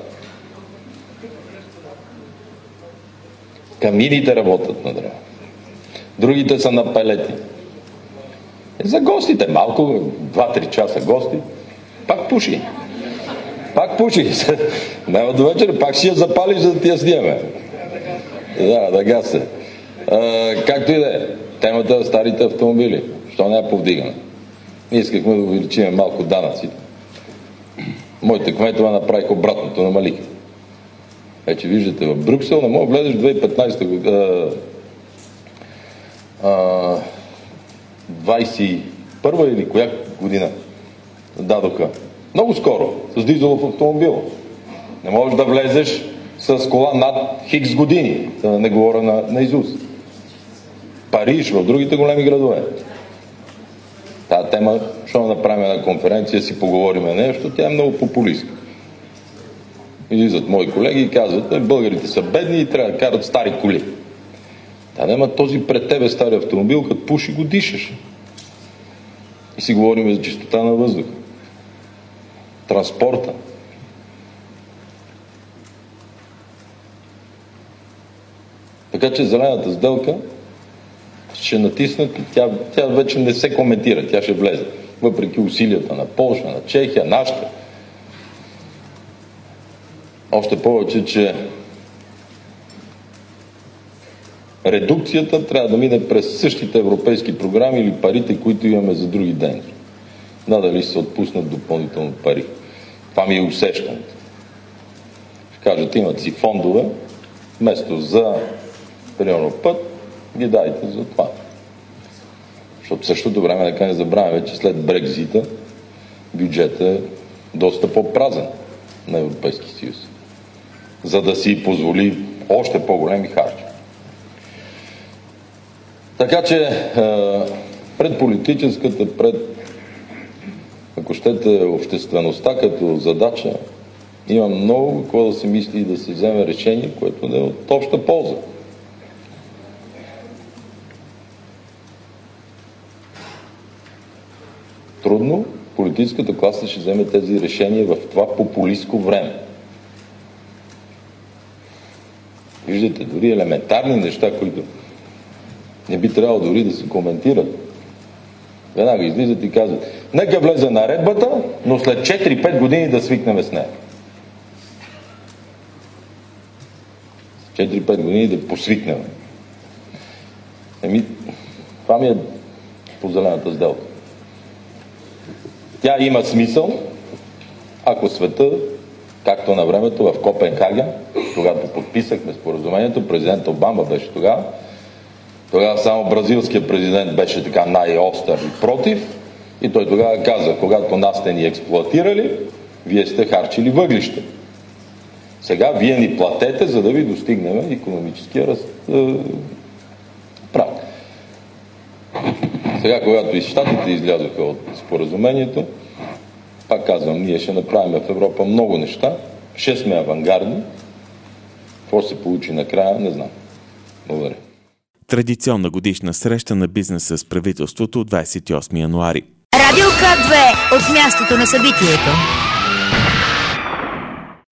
Камините работят на древо. Другите са на пелети. И за гостите малко, два-три часа гости, пак пуши. Пак пуши. Няма до вечера, пак си я запалиш, за да ти я снимаме. Да, да гасе. Както и да е. Темата е старите автомобили. Що не я повдигаме? Ние искахме да увеличим малко данъците. Моите кметове направиха обратното, намалиха. Вече виждате, в Брюксел не мога да влезеш две хиляди и петнадесета година, двадесет и първа или коя година дадоха. Много скоро, с дизелов автомобил. Не можеш да влезеш с кола над хикс години, да не говоря на, на изуст. Париж, в другите големи градове. Тая тема, що направим една конференция, си поговорим нещо, тя е много популистка. Излизат мои колеги и казват, българите са бедни и трябва да карат стари коли. Та няма този пред тебе стари автомобил, като пуши го дишаш. И си говорим за чистота на въздуха. Транспорта. Така че зелената сделка ще натиснат и тя, тя вече не се коментира, тя ще влезе. Въпреки усилията на Полша, на Чехия, нашата. Още повече, че редукцията трябва да мине през същите европейски програми или парите, които имаме за други дейности. Надали се отпуснат допълнително пари. Това ми е усещането. Ще кажат, имат си фондове, вместо за примерно път, ги дайте за това. Защото в същото време, нека не забравяме, че след Брекзита бюджетът е доста по-празен на Европейски съюз, за да си позволи още по-големи харчи. Така че пред политическата, пред, ако щете, обществеността като задача, има много какво да се мисли и да се вземе решение, което да е от обща полза. Трудно политическата класа ще вземе тези решения в това популистко време. Виждате, дори елементарни неща, които не би трябвало дори да се коментират. Веднага излизат и казват, нека влезе наредбата, но след четири-пет години да свикнем с нея. четири-пет години да посвикнем. Еми, това ми е по зелената сделка. Тя има смисъл, ако света, както на времето в Копенхаген, когато подписахме споразумението, президент Обама беше тогава, тогава само бразилският президент беше така най-остър и против, и той тогава каза, когато нас сте ни експлоатирали, вие сте харчили въглища. Сега вие ни платете, за да ви достигнем икономическия раз... прав. Сега, когато и щатите излязоха от споразумението, пак казвам, ние ще направим в Европа много неща, ще сме авангардни. Какво се получи накрая, не знам. Благодаря. Традиционна годишна среща на бизнеса с правителството от двадесет и осми януари. Радио К две от мястото на събитието.